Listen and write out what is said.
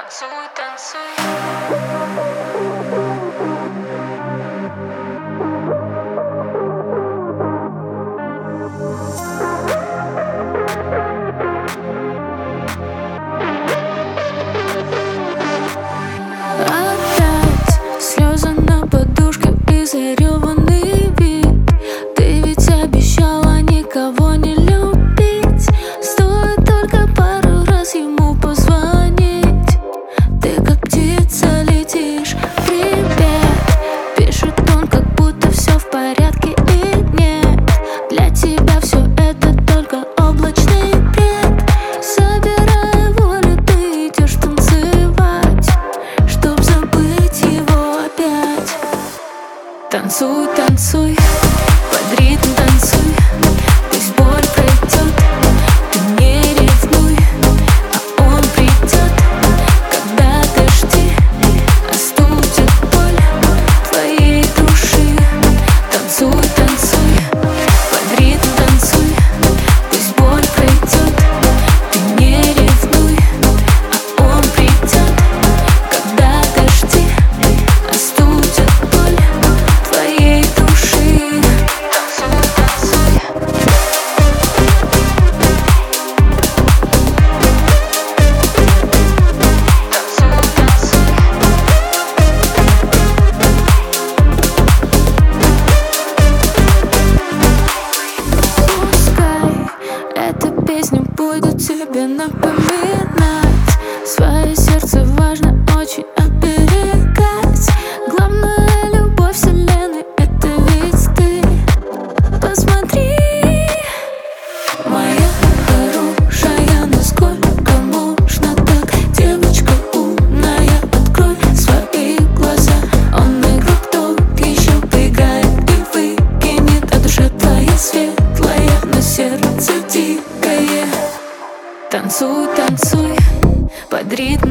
Танцуй, танцуй. Опять слезы на подушке и зареванный вид. Ты ведь обещала никого не любить. Стоит только пару раз ему позвонить. Ты как птица летишь, привет. Пишет он, как будто все в порядке и нет. Для тебя все это только облачный бред. Собирая волю, ты идешь танцевать, чтоб забыть его опять. Танцуй, танцуй, под ритм танцуй. Пусть боль пройдет, ты не ревнуй, а он придет. Когда-то жди, остудит боль твоей души. Танцуй, танцуй, под ритм танцуй. Пусть боль пройдет, ты не ревнуй, а он придет. Когда-то жди, остудит боль твоей души. Танцуй, танцуй. Пускай эта песня будет тебе напоминать. Свое сердце важно очень оберегать. Главная любовь вселенной — это ведь ты. Посмотри, моя хорошая, насколько можно так? Девочка умная, открой свои глаза. Он игрок, тот еще поиграет и выкинет. А душа твоя светлая, но сердце дикое. Танцуй, танцуй, под ритм